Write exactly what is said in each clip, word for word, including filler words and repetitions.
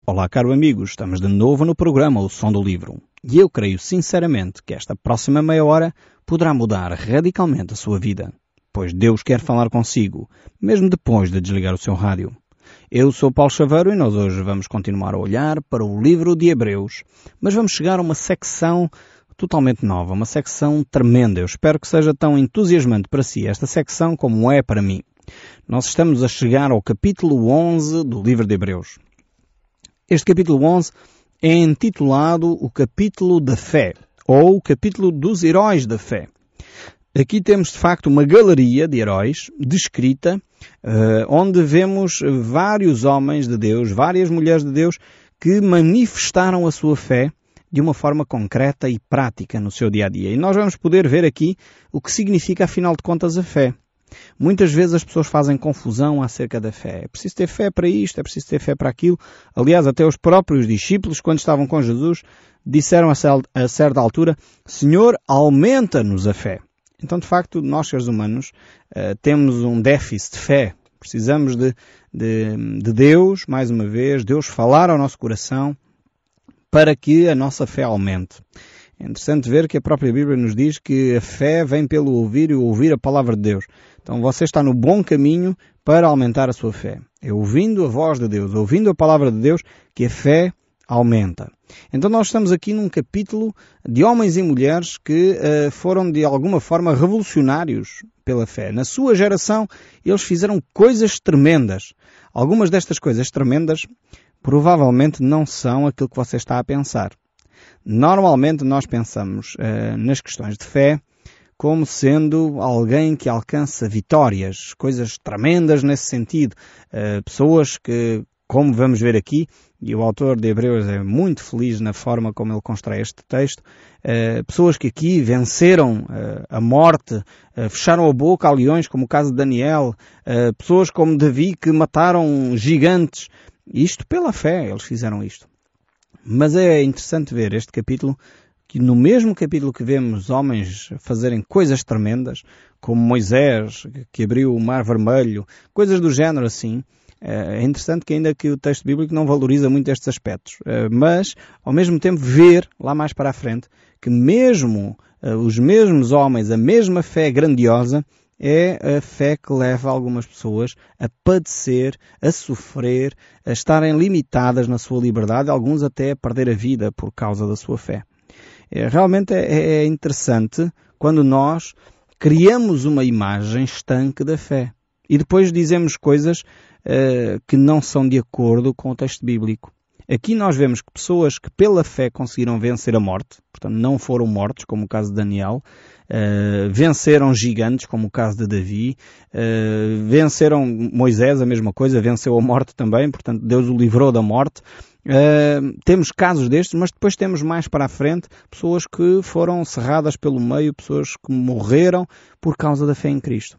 Olá, caro amigo, estamos de novo no programa O Som do Livro. E eu creio sinceramente que esta próxima meia hora poderá mudar radicalmente a sua vida, pois Deus quer falar consigo, mesmo depois de desligar o seu rádio. Eu sou Paulo Chaveiro e nós hoje vamos continuar a olhar para o livro de Hebreus, mas vamos chegar a uma secção totalmente nova, uma secção tremenda. Eu espero que seja tão entusiasmante para si esta secção como é para mim. Nós estamos a chegar ao capítulo onze do livro de Hebreus. Este capítulo onze é intitulado o capítulo da fé, ou o capítulo dos heróis da fé. Aqui temos de facto uma galeria de heróis descrita, uh, onde vemos vários homens de Deus, várias mulheres de Deus, que manifestaram a sua fé de uma forma concreta e prática no seu dia-a-dia. E nós vamos poder ver aqui o que significa, afinal de contas, a fé. Muitas vezes as pessoas fazem confusão acerca da fé. É preciso ter fé para isto, é preciso ter fé para aquilo. Aliás, até os próprios discípulos, quando estavam com Jesus, disseram a certa altura: Senhor, aumenta-nos a fé. Então, de facto, nós, seres humanos, uh, temos um déficit de fé. Precisamos de, de, de Deus, mais uma vez, Deus falar ao nosso coração para que a nossa fé aumente. É interessante ver que a própria Bíblia nos diz que a fé vem pelo ouvir e ouvir a palavra de Deus. Então você está no bom caminho para aumentar a sua fé. É ouvindo a voz de Deus, ouvindo a palavra de Deus, que a fé aumenta. Então nós estamos aqui num capítulo de homens e mulheres que uh, foram de alguma forma revolucionários pela fé. Na sua geração eles fizeram coisas tremendas. Algumas destas coisas tremendas provavelmente não são aquilo que você está a pensar. Normalmente nós pensamos uh, nas questões de fé como sendo alguém que alcança vitórias, coisas tremendas nesse sentido. Uh, pessoas que, como vamos ver aqui, e o autor de Hebreus é muito feliz na forma como ele constrói este texto, uh, pessoas que aqui venceram uh, a morte, uh, fecharam a boca a leões, como o caso de Daniel, uh, pessoas como Davi que mataram gigantes. Isto pela fé, eles fizeram isto. Mas é interessante ver este capítulo, que no mesmo capítulo que vemos homens fazerem coisas tremendas, como Moisés, que abriu o Mar Vermelho, coisas do género assim, é interessante que ainda que o texto bíblico não valoriza muito estes aspectos, mas ao mesmo tempo ver, lá mais para a frente, que mesmo os mesmos homens, a mesma fé grandiosa, é a fé que leva algumas pessoas a padecer, a sofrer, a estarem limitadas na sua liberdade, alguns até a perder a vida por causa da sua fé. É, realmente é, é interessante quando nós criamos uma imagem estanque da fé e depois dizemos coisas uh, que não são de acordo com o texto bíblico. Aqui nós vemos que pessoas que pela fé conseguiram vencer a morte, portanto não foram mortos, como o caso de Daniel, uh, venceram gigantes, como o caso de Davi, uh, venceram Moisés, a mesma coisa, venceu a morte também, portanto Deus o livrou da morte. Uh, temos casos destes, mas depois temos mais para a frente pessoas que foram cerradas pelo meio, pessoas que morreram por causa da fé em Cristo.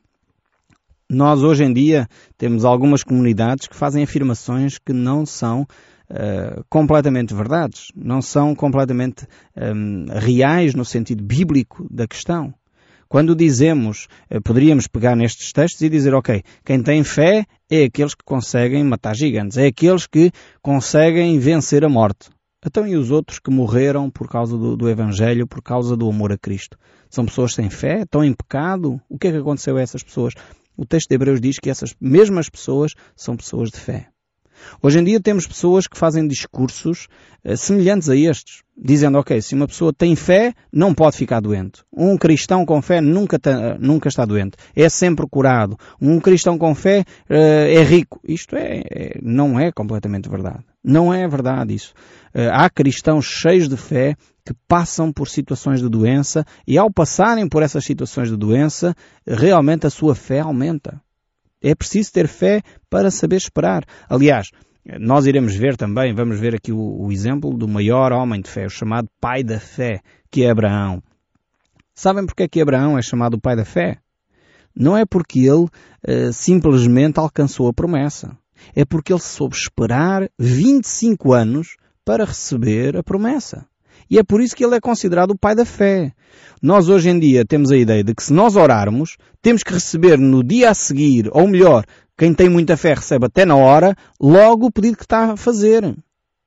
Nós hoje em dia temos algumas comunidades que fazem afirmações que não são Uh, completamente verdades, não são completamente um, reais no sentido bíblico da questão. Quando dizemos, uh, poderíamos pegar nestes textos e dizer, ok, quem tem fé é aqueles que conseguem matar gigantes, é aqueles que conseguem vencer a morte. Então e os outros que morreram por causa do, do Evangelho, por causa do amor a Cristo? São pessoas sem fé? Estão em pecado? O que é que aconteceu a essas pessoas? O texto de Hebreus diz que essas mesmas pessoas são pessoas de fé. Hoje em dia temos pessoas que fazem discursos uh, semelhantes a estes, dizendo, ok, se uma pessoa tem fé, não pode ficar doente. Um cristão com fé nunca, ta, nunca está doente. É sempre curado. Um cristão com fé uh, é rico. Isto é, é, não é completamente verdade. Não é verdade isso. Uh, há cristãos cheios de fé que passam por situações de doença e ao passarem por essas situações de doença, realmente a sua fé aumenta. É preciso ter fé para saber esperar. Aliás, nós iremos ver também, vamos ver aqui o, o exemplo do maior homem de fé, o chamado pai da fé, que é Abraão. Sabem porque é que Abraão é chamado o pai da fé? Não é porque ele uh, simplesmente alcançou a promessa. É porque ele soube esperar vinte e cinco anos para receber a promessa. E é por isso que ele é considerado o pai da fé. Nós hoje em dia temos a ideia de que se nós orarmos, temos que receber no dia a seguir, ou melhor, quem tem muita fé recebe até na hora, logo o pedido que está a fazer.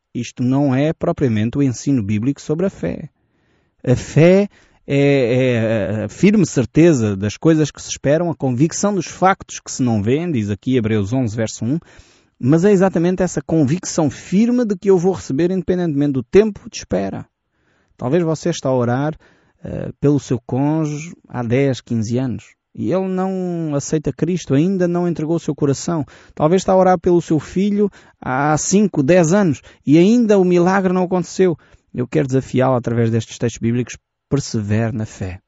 Isto não é propriamente o ensino bíblico sobre a fé. A fé é, é a firme certeza das coisas que se esperam, a convicção dos factos que se não vêem, diz aqui Hebreus onze, verso um, mas é exatamente essa convicção firme de que eu vou receber independentemente do tempo de espera. Talvez você está a orar uh, pelo seu cônjuge há dez, quinze anos e ele não aceita Cristo, ainda não entregou o seu coração. Talvez está a orar pelo seu filho há cinco, dez anos e ainda o milagre não aconteceu. Eu quero desafiá-lo através destes textos bíblicos, persevere na fé.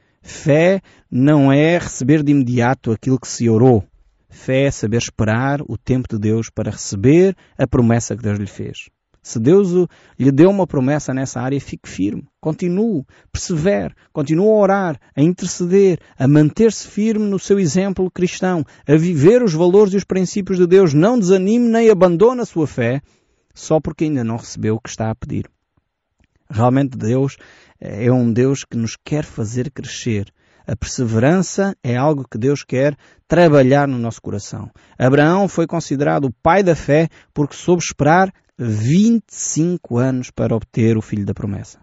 Fé não é receber de imediato aquilo que se orou. Fé é saber esperar o tempo de Deus para receber a promessa que Deus lhe fez. Se Deus lhe deu uma promessa nessa área, fique firme, continue, persevere, continue a orar, a interceder, a manter-se firme no seu exemplo cristão, a viver os valores e os princípios de Deus. Não desanime nem abandone a sua fé só porque ainda não recebeu o que está a pedir. Realmente Deus é um Deus que nos quer fazer crescer. A perseverança é algo que Deus quer trabalhar no nosso coração. Abraão foi considerado o pai da fé porque soube esperar vinte e cinco anos para obter o filho da promessa.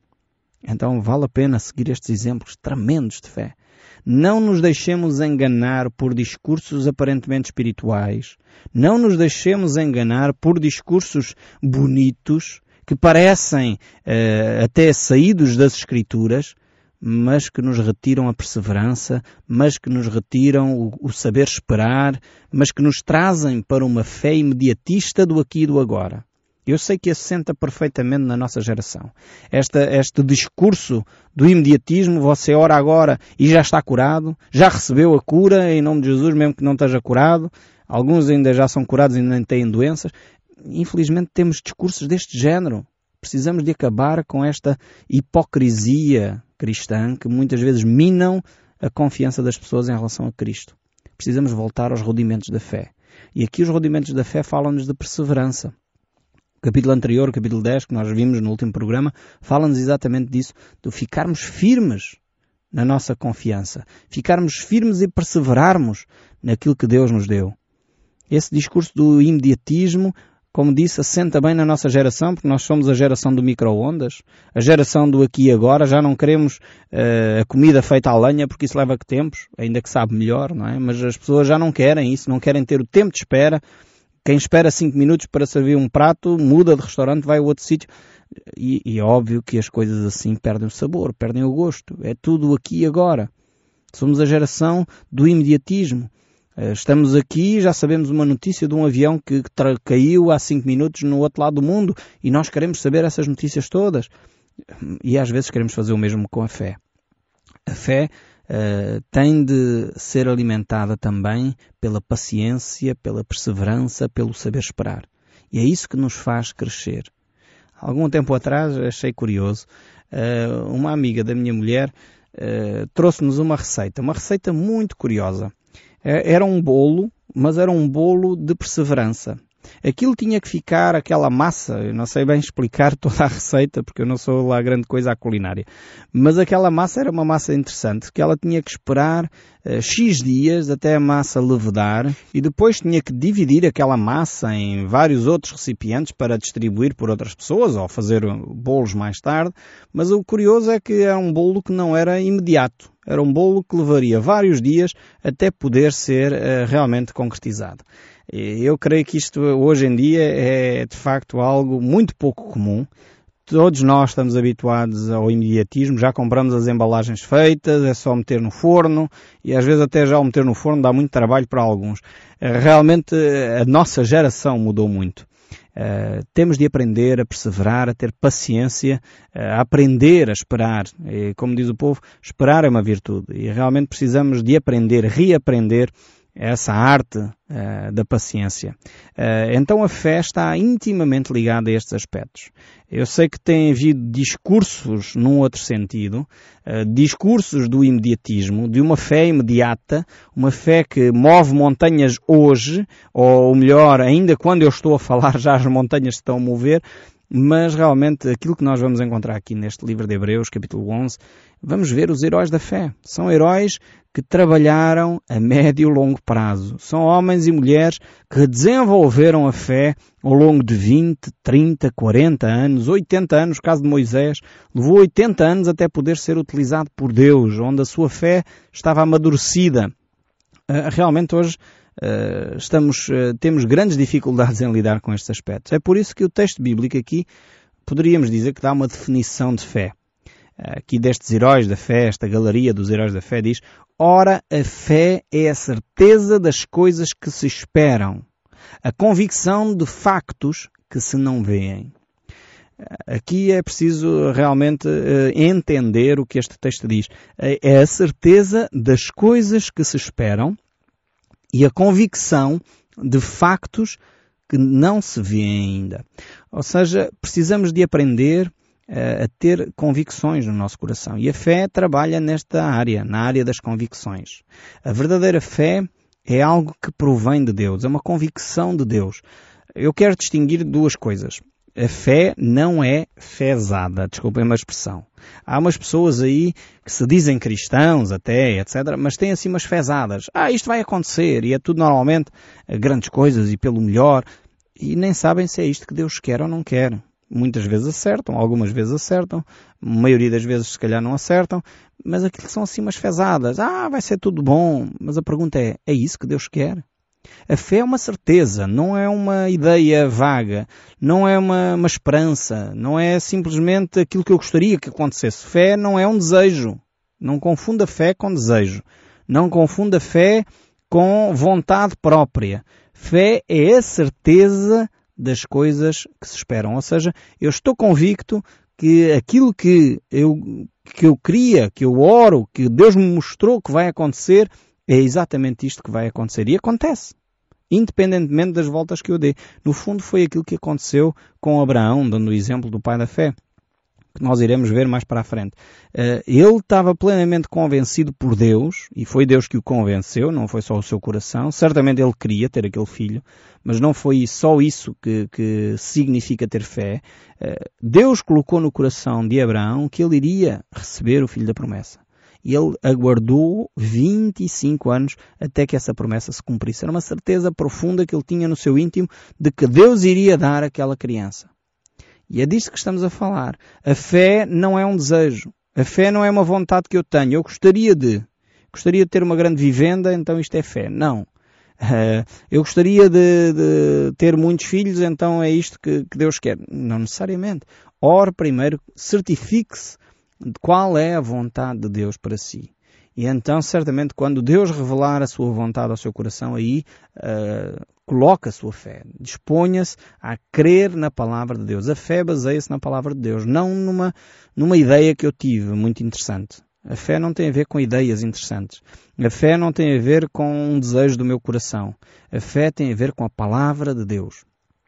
Então vale a pena seguir estes exemplos tremendos de fé. Não nos deixemos enganar por discursos aparentemente espirituais. Não nos deixemos enganar por discursos bonitos que parecem uh, até saídos das Escrituras, mas que nos retiram a perseverança, mas que nos retiram o, o saber esperar, mas que nos trazem para uma fé imediatista do aqui e do agora. Eu sei que assenta perfeitamente na nossa geração. Esta, este discurso do imediatismo, você ora agora e já está curado, já recebeu a cura em nome de Jesus, mesmo que não esteja curado. Alguns ainda já são curados e nem têm doenças. Infelizmente temos discursos deste género. Precisamos de acabar com esta hipocrisia cristã que muitas vezes minam a confiança das pessoas em relação a Cristo. Precisamos voltar aos rudimentos da fé. E aqui os rudimentos da fé falam-nos de perseverança. O capítulo anterior, o capítulo dez, que nós vimos no último programa, fala-nos exatamente disso, de ficarmos firmes na nossa confiança. Ficarmos firmes e perseverarmos naquilo que Deus nos deu. Esse discurso do imediatismo, como disse, assenta bem na nossa geração, porque nós somos a geração do micro-ondas, a geração do aqui e agora. Já não queremos uh, a comida feita à lenha, porque isso leva que tempos, ainda que sabe melhor, não é? Mas as pessoas já não querem isso, não querem ter o tempo de espera. Quem espera cinco minutos para servir um prato, muda de restaurante, vai a outro sítio. E, e é óbvio que as coisas assim perdem o sabor, perdem o gosto. É tudo aqui e agora. Somos a geração do imediatismo. Estamos aqui, já sabemos uma notícia de um avião que tra- caiu há cinco minutos no outro lado do mundo e nós queremos saber essas notícias todas. E às vezes queremos fazer o mesmo com a fé. A fé uh, tem de ser alimentada também pela paciência, pela perseverança, pelo saber esperar. E é isso que nos faz crescer. Há algum tempo atrás, achei curioso, uh, uma amiga da minha mulher uh, trouxe-nos uma receita, uma receita muito curiosa. Era um bolo, mas era um bolo de perseverança. Aquilo tinha que ficar, aquela massa, eu não sei bem explicar toda a receita, porque eu não sou lá grande coisa à culinária, mas aquela massa era uma massa interessante, que ela tinha que esperar uh, X dias até a massa levedar, e depois tinha que dividir aquela massa em vários outros recipientes para distribuir por outras pessoas, ou fazer bolos mais tarde. Mas o curioso é que era um bolo que não era imediato. Era um bolo que levaria vários dias até poder ser uh, realmente concretizado. Eu creio que isto hoje em dia é de facto algo muito pouco comum. Todos nós estamos habituados ao imediatismo, já compramos as embalagens feitas, é só meter no forno e às vezes até já o meter no forno dá muito trabalho para alguns. Realmente a nossa geração mudou muito. Uh, temos de aprender a perseverar, a ter paciência, uh, a aprender a esperar. E, como diz o povo, esperar é uma virtude. E realmente precisamos de aprender, reaprender essa arte uh, da paciência. Uh, então a fé está intimamente ligada a estes aspectos. Eu sei que tem havido discursos num outro sentido, uh, discursos do imediatismo, de uma fé imediata, uma fé que move montanhas hoje, ou melhor, ainda quando eu estou a falar já as montanhas se estão a mover, mas realmente aquilo que nós vamos encontrar aqui neste livro de Hebreus, capítulo onze, vamos ver os heróis da fé. São heróis que trabalharam a médio e longo prazo. São homens e mulheres que desenvolveram a fé ao longo de vinte, trinta, quarenta anos, oitenta anos, no caso de Moisés, levou oitenta anos até poder ser utilizado por Deus, onde a sua fé estava amadurecida. Realmente hoje Uh, estamos, uh, temos grandes dificuldades em lidar com estes aspectos. É por isso que o texto bíblico aqui poderíamos dizer que dá uma definição de fé. Uh, aqui destes heróis da fé, esta galeria dos heróis da fé diz: ora, a fé é a certeza das coisas que se esperam, a convicção de factos que se não veem. Uh, aqui é preciso realmente uh, entender o que este texto diz. Uh, é a certeza das coisas que se esperam e a convicção de factos que não se vêem ainda. Ou seja, precisamos de aprender uh, a ter convicções no nosso coração. E a fé trabalha nesta área, na área das convicções. A verdadeira fé é algo que provém de Deus, é uma convicção de Deus. Eu quero distinguir duas coisas. A fé não é fezada, desculpem a expressão. Há umas pessoas aí que se dizem cristãos até, etcétera, mas têm assim umas fezadas. Ah, isto vai acontecer, e é tudo normalmente grandes coisas e pelo melhor, e nem sabem se é isto que Deus quer ou não quer. Muitas vezes acertam, algumas vezes acertam, a maioria das vezes se calhar não acertam, mas aquilo são assim umas fezadas. Ah, vai ser tudo bom, mas a pergunta é, é isso que Deus quer? A fé é uma certeza, não é uma ideia vaga, não é uma, uma esperança, não é simplesmente aquilo que eu gostaria que acontecesse. Fé não é um desejo. Não confunda fé com desejo. Não confunda fé com vontade própria. Fé é a certeza das coisas que se esperam. Ou seja, eu estou convicto que aquilo que eu, que eu queria, que eu oro, que Deus me mostrou que vai acontecer, é exatamente isto que vai acontecer. E acontece. Independentemente das voltas que eu dê. No fundo foi aquilo que aconteceu com Abraão, dando o exemplo do pai da fé, que nós iremos ver mais para a frente. Ele estava plenamente convencido por Deus, e foi Deus que o convenceu, não foi só o seu coração. Certamente ele queria ter aquele filho, mas não foi só isso que, que significa ter fé. Deus colocou no coração de Abraão que ele iria receber o filho da promessa. E ele aguardou vinte e cinco anos até que essa promessa se cumprisse. Era uma certeza profunda que ele tinha no seu íntimo de que Deus iria dar aquela criança. E é disto que estamos a falar. A fé não é um desejo. A fé não é uma vontade que eu tenho. Eu gostaria de. Gostaria de ter uma grande vivenda, então isto é fé. Não. Uh, eu gostaria de, de ter muitos filhos, então é isto que, que Deus quer. Não necessariamente. Ore primeiro, certifique-se de qual é a vontade de Deus para si. E então, certamente, quando Deus revelar a sua vontade ao seu coração, aí uh, coloca a sua fé. Disponha-se a crer na palavra de Deus. A fé baseia-se na palavra de Deus, não numa, numa ideia que eu tive muito interessante. A fé não tem a ver com ideias interessantes. A fé não tem a ver com um desejo do meu coração. A fé tem a ver com a palavra de Deus.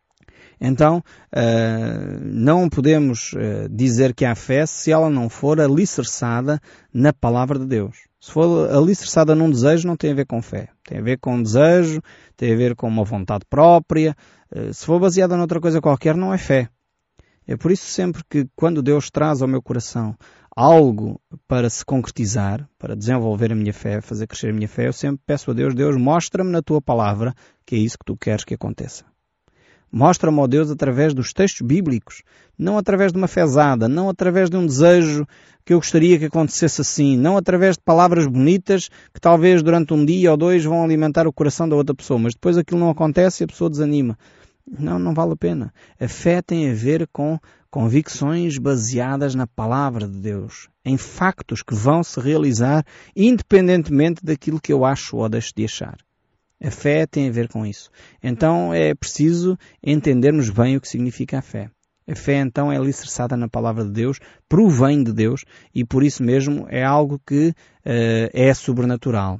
Então, uh, não podemos uh, dizer que há fé se ela não for alicerçada na palavra de Deus. Se for alicerçada num desejo, não tem a ver com fé. Tem a ver com um desejo, tem a ver com uma vontade própria. Uh, se for baseada noutra coisa qualquer, não é fé. É por isso sempre que quando Deus traz ao meu coração algo para se concretizar, para desenvolver a minha fé, fazer crescer a minha fé, eu sempre peço a Deus, Deus, mostra-me na tua palavra que é isso que tu queres que aconteça. Mostra-me, ó Deus, através dos textos bíblicos, não através de uma fezada, não através de um desejo que eu gostaria que acontecesse assim, não através de palavras bonitas que talvez durante um dia ou dois vão alimentar o coração da outra pessoa, mas depois aquilo não acontece e a pessoa desanima. Não, não vale a pena. A fé tem a ver com convicções baseadas na palavra de Deus, em factos que vão se realizar independentemente daquilo que eu acho ou deixo de achar. A fé tem a ver com isso. Então é preciso entendermos bem o que significa a fé. A fé então é alicerçada na palavra de Deus, provém de Deus e por isso mesmo é algo que uh, é sobrenatural.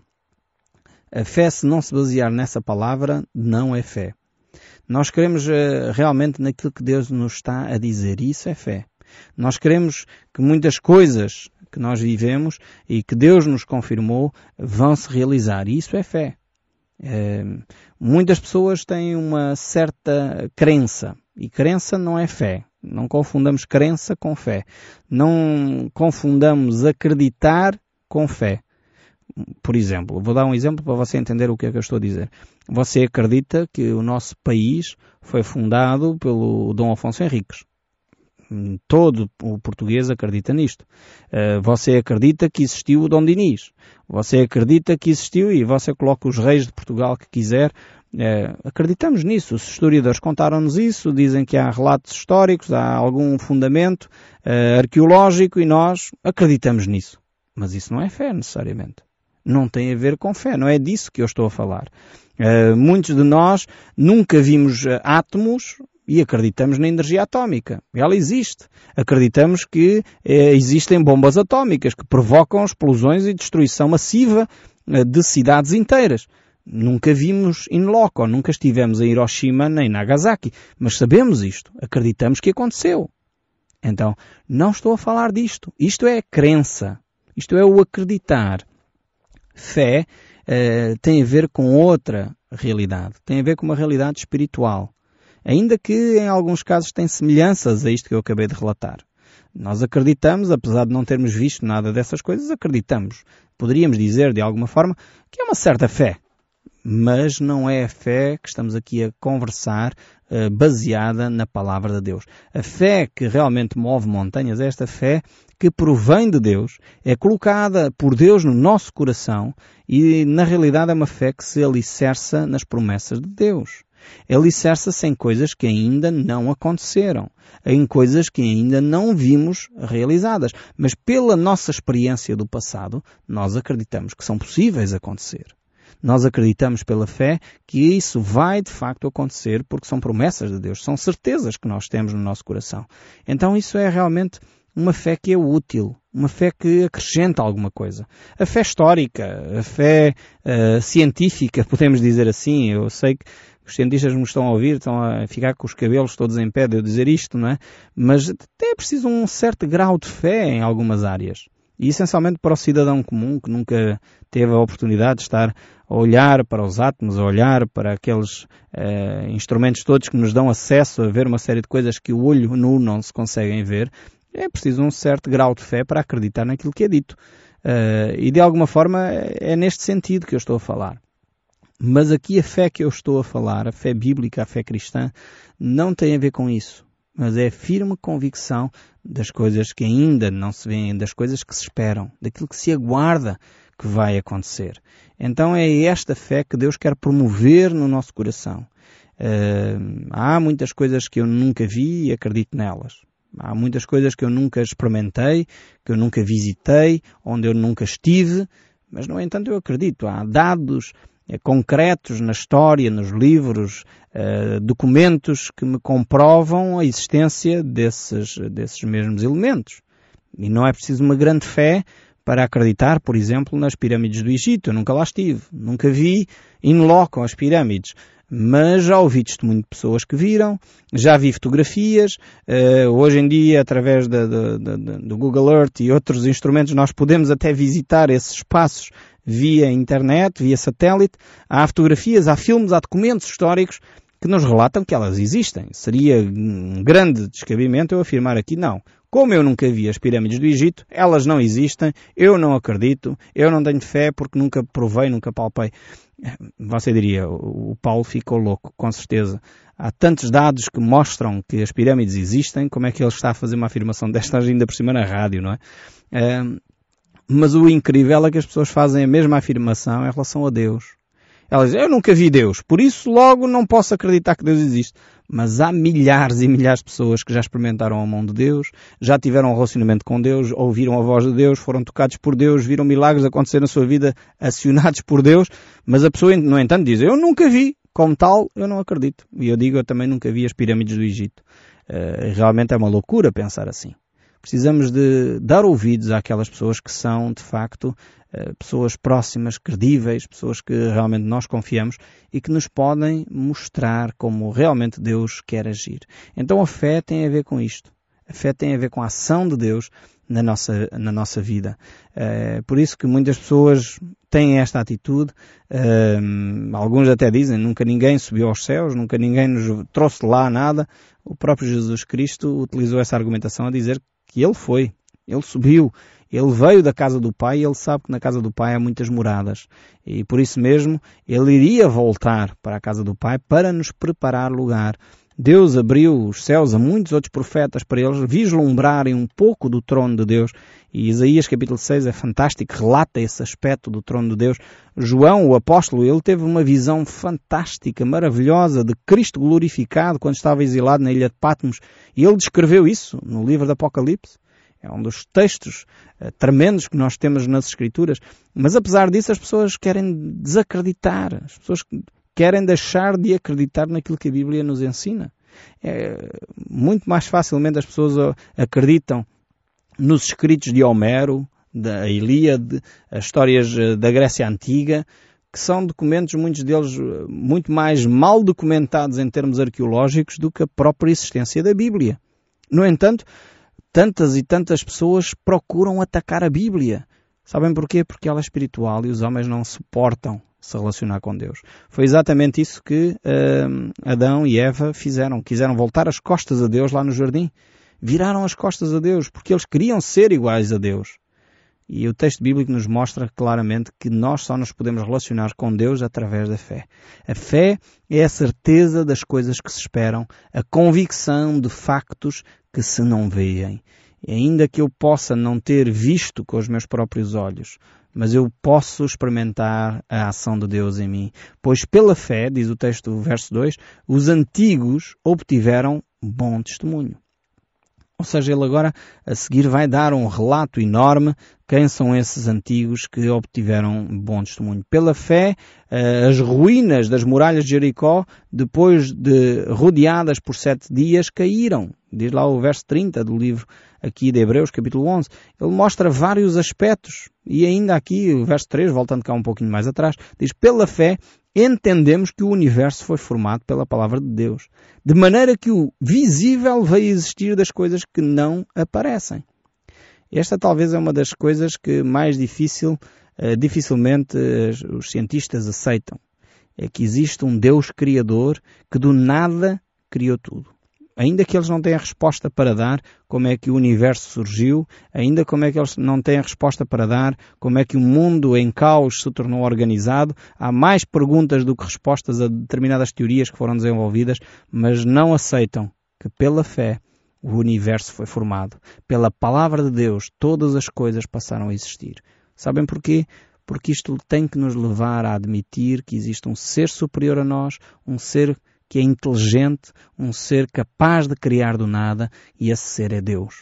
A fé, se não se basear nessa palavra, não é fé. Nós queremos uh, realmente naquilo que Deus nos está a dizer. Isso é fé. Nós queremos que muitas coisas que nós vivemos e que Deus nos confirmou vão se realizar. Isso é fé. Uh, muitas pessoas têm uma certa crença, E crença não é fé. Não confundamos crença com fé. Não confundamos acreditar com fé. Por exemplo, vou dar um exemplo para você entender o que é que eu estou a dizer. Você acredita que o nosso país foi fundado pelo Dom Afonso Henriques. Todo o português acredita nisto. Você acredita que existiu o Dom Dinis. Você acredita que existiu, e você coloca os reis de Portugal que quiser. Acreditamos nisso. Os historiadores contaram-nos isso, dizem que há relatos históricos, há algum fundamento arqueológico e nós acreditamos nisso. Mas isso não é fé, necessariamente. Não tem a ver com fé, não é disso que eu estou a falar. Uh, muitos de nós nunca vimos uh, átomos e acreditamos na energia atómica. Ela existe. Acreditamos que uh, existem bombas atómicas que provocam explosões e destruição massiva uh, de cidades inteiras. Nunca vimos in loco, nunca estivemos em Hiroshima nem Nagasaki, mas sabemos isto. Acreditamos que aconteceu. Então, não estou a falar disto. Isto é crença. Isto é o acreditar. Fé uh, tem a ver com outra realidade. Tem a ver com uma realidade espiritual. Ainda que em alguns casos tem semelhanças a isto que eu acabei de relatar. Nós acreditamos, apesar de não termos visto nada dessas coisas, acreditamos. Poderíamos dizer, de alguma forma, que é uma certa fé. Mas não é a fé que estamos aqui a conversar uh, baseada na palavra de Deus. A fé que realmente move montanhas é esta fé que provém de Deus, é colocada por Deus no nosso coração e na realidade é uma fé que se alicerça nas promessas de Deus. Alicerça-se em coisas que ainda não aconteceram, em coisas que ainda não vimos realizadas. Mas pela nossa experiência do passado, nós acreditamos que são possíveis acontecer. Nós acreditamos pela fé que isso vai de facto acontecer porque são promessas de Deus, são certezas que nós temos no nosso coração. Então isso é realmente uma fé que é útil, uma fé que acrescenta alguma coisa. A fé histórica, a fé uh, científica, podemos dizer assim. Eu sei que os cientistas me estão a ouvir, estão a ficar com os cabelos todos em pé de eu dizer isto, não é? Mas até é preciso um certo grau de fé em algumas áreas. E essencialmente para o cidadão comum que nunca teve a oportunidade de estar a olhar para os átomos, a olhar para aqueles uh, instrumentos todos que nos dão acesso a ver uma série de coisas que o olho nu não se conseguem ver, é preciso um certo grau de fé para acreditar naquilo que é dito. Uh, e de alguma forma é neste sentido que eu estou a falar. Mas aqui a fé que eu estou a falar, a fé bíblica, a fé cristã, não tem a ver com isso. Mas é a firme convicção das coisas que ainda não se veem, das coisas que se esperam, daquilo que se aguarda que vai acontecer. Então é esta fé que Deus quer promover no nosso coração. Uh, há muitas coisas que eu nunca vi e acredito nelas. Há muitas coisas que eu nunca experimentei, que eu nunca visitei, onde eu nunca estive, mas no entanto eu acredito. Há dados eh, concretos na história, nos livros, eh, documentos que me comprovam a existência desses, desses mesmos elementos. E não é preciso uma grande fé para acreditar, por exemplo, nas pirâmides do Egito. Eu nunca lá estive, nunca vi in loco as pirâmides. Mas já ouvi testemunho de pessoas que viram, já vi fotografias, uh, hoje em dia, através da, da, da, do Google Earth e outros instrumentos, nós podemos até visitar esses espaços via internet, via satélite. Há fotografias, há filmes, há documentos históricos que nos relatam que elas existem. Seria um grande descabimento eu afirmar aqui não. Como eu nunca vi as pirâmides do Egito, elas não existem, eu não acredito, eu não tenho fé porque nunca provei, nunca palpei. Você diria, o Paulo ficou louco, com certeza. Há tantos dados que mostram que as pirâmides existem, como é que ele está a fazer uma afirmação destas ainda por cima na rádio, não é? Uh, mas o incrível é que as pessoas fazem a mesma afirmação em relação a Deus. Elas dizem, eu nunca vi Deus, por isso logo não posso acreditar que Deus existe. Mas há milhares e milhares de pessoas que já experimentaram a mão de Deus, já tiveram um relacionamento com Deus, ouviram a voz de Deus, foram tocados por Deus, viram milagres acontecer na sua vida acionados por Deus, mas a pessoa, no entanto, diz, eu nunca vi, como tal, eu não acredito. E eu digo, eu também nunca vi as pirâmides do Egito. Uh, realmente é uma loucura pensar assim. Precisamos de dar ouvidos àquelas pessoas que são, de facto, pessoas próximas, credíveis, pessoas que realmente nós confiamos e que nos podem mostrar como realmente Deus quer agir. Então a fé tem a ver com isto. A fé tem a ver com a ação de Deus na nossa, na nossa vida. É por isso que muitas pessoas têm esta atitude. Um, alguns até dizem, nunca ninguém subiu aos céus, nunca ninguém nos trouxe lá nada. O próprio Jesus Cristo utilizou essa argumentação a dizer que Ele foi, Ele subiu, Ele veio da casa do Pai e Ele sabe que na casa do Pai há muitas moradas. E por isso mesmo, Ele iria voltar para a casa do Pai para nos preparar lugar. Deus abriu os céus a muitos outros profetas para eles vislumbrarem um pouco do trono de Deus. E Isaías capítulo seis é fantástico, relata esse aspecto do trono de Deus. João, o apóstolo, ele teve uma visão fantástica, maravilhosa de Cristo glorificado quando estava exilado na ilha de Patmos. E ele descreveu isso no livro do Apocalipse. É um dos textos uh, tremendos que nós temos nas Escrituras. Mas apesar disso, as pessoas querem desacreditar. As pessoas querem deixar de acreditar naquilo que a Bíblia nos ensina. É, muito mais facilmente as pessoas acreditam nos escritos de Homero, da Ilíade, as histórias da Grécia Antiga, que são documentos, muitos deles, muito mais mal documentados em termos arqueológicos do que a própria existência da Bíblia. No entanto, tantas e tantas pessoas procuram atacar a Bíblia. Sabem porquê? Porque ela é espiritual e os homens não suportam se relacionar com Deus. Foi exatamente isso que uh, Adão e Eva fizeram. Quiseram voltar as costas a Deus lá no jardim. Viraram as costas a Deus porque eles queriam ser iguais a Deus. E o texto bíblico nos mostra claramente que nós só nos podemos relacionar com Deus através da fé. A fé é a certeza das coisas que se esperam, a convicção de factos que se não veem. E ainda que eu possa não ter visto com os meus próprios olhos, mas eu posso experimentar a ação de Deus em mim. Pois pela fé, diz o texto do verso dois, os antigos obtiveram bom testemunho. Ou seja, ele agora a seguir vai dar um relato enorme quem são esses antigos que obtiveram bom testemunho. Pela fé, as ruínas das muralhas de Jericó, depois de rodeadas por sete dias, caíram. Diz lá o verso trinta do livro aqui de Hebreus, capítulo onze. Ele mostra vários aspectos. E ainda aqui, o verso três, voltando cá um pouquinho mais atrás, diz, pela fé, entendemos que o universo foi formado pela palavra de Deus, de maneira que o visível veio existir das coisas que não aparecem. Esta talvez é uma das coisas que mais difícil, uh, dificilmente uh, os cientistas aceitam. É que existe um Deus criador que do nada criou tudo. Ainda que eles não tenham resposta para dar como é que o universo surgiu, ainda como é que eles não têm resposta para dar como é que o mundo em caos se tornou organizado, há mais perguntas do que respostas a determinadas teorias que foram desenvolvidas, mas não aceitam que pela fé o universo foi formado. Pela palavra de Deus todas as coisas passaram a existir. Sabem porquê? Porque isto tem que nos levar a admitir que existe um ser superior a nós, um ser que é inteligente, um ser capaz de criar do nada, e esse ser é Deus.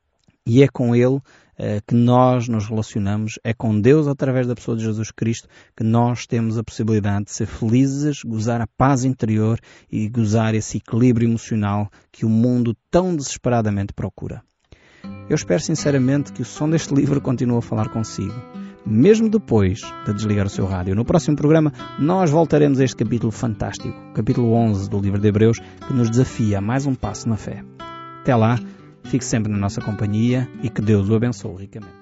E é com Ele eh, que nós nos relacionamos, é com Deus através da pessoa de Jesus Cristo que nós temos a possibilidade de ser felizes, gozar a paz interior e gozar esse equilíbrio emocional que o mundo tão desesperadamente procura. Eu espero sinceramente que o som deste livro continue a falar consigo, mesmo depois de desligar o seu rádio. No próximo programa nós voltaremos a este capítulo fantástico, capítulo onze do livro de Hebreus, que nos desafia a mais um passo na fé. Até lá, fique sempre na nossa companhia e que Deus o abençoe ricamente.